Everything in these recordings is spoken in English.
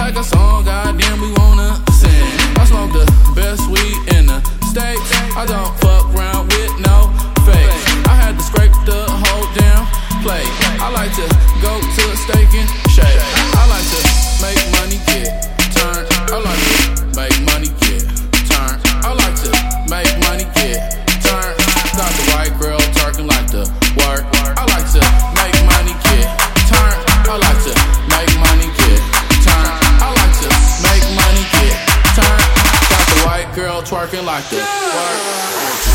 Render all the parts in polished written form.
like a song, goddamn, we wanna sing. I smoke the best weed in the States. I don't fuck around with no fake. I had to scrape the whole damn plate. I like to go to a steak and shake. I like to make money, get turned. I like to make money, get turned. I like to make money, get turned. Got the white girl twerking like the work. I like to make money, get turned. I like to make money, get turned. I like to make money, get turned. Got the white girl twerking like the work.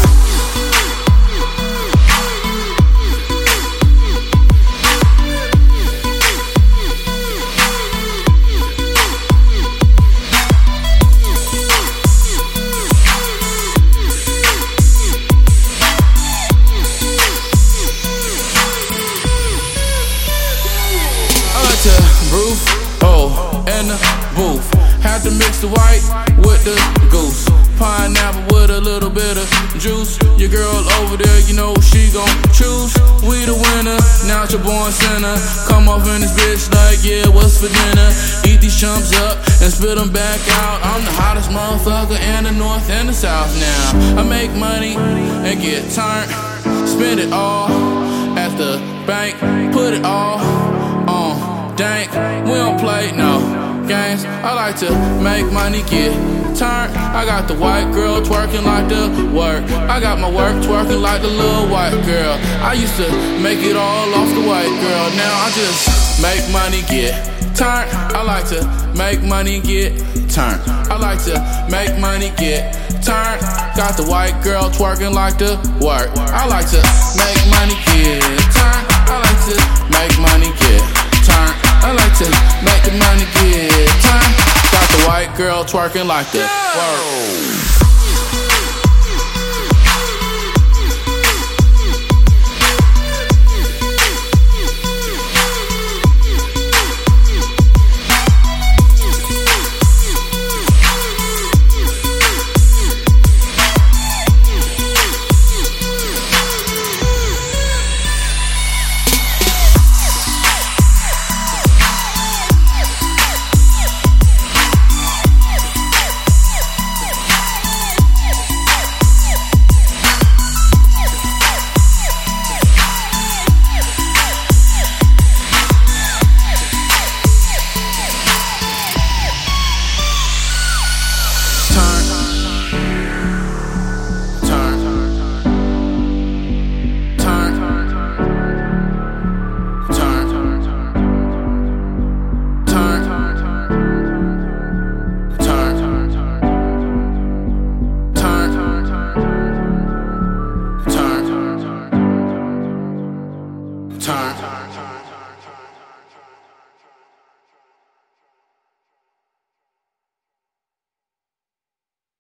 Roof, oh, and the booth. Had to mix the white with the goose. Pineapple with a little bit of juice. Your girl over there, you know she gon' choose. We the winner, now you're born sinner. Come off in this bitch like, yeah, what's for dinner? Eat these chumps up and spit them back out. I'm the hottest motherfucker in the north and the south now. I make money and get turned. Spend it all at the bank. Put it all on dank, we don't play no games. I like to make money, get turned. I got the white girl twerking like the work. I got my work twerking like the little white girl. I used to make it all off the white girl. Now I just make money, get turned. I like to make money, get turned. I like to make money, get turned. Got the white girl twerking like the work. I like to make money, get turned. I like to make money, get turned. I like to make the money, get turned. Got the white girl twerking like the work.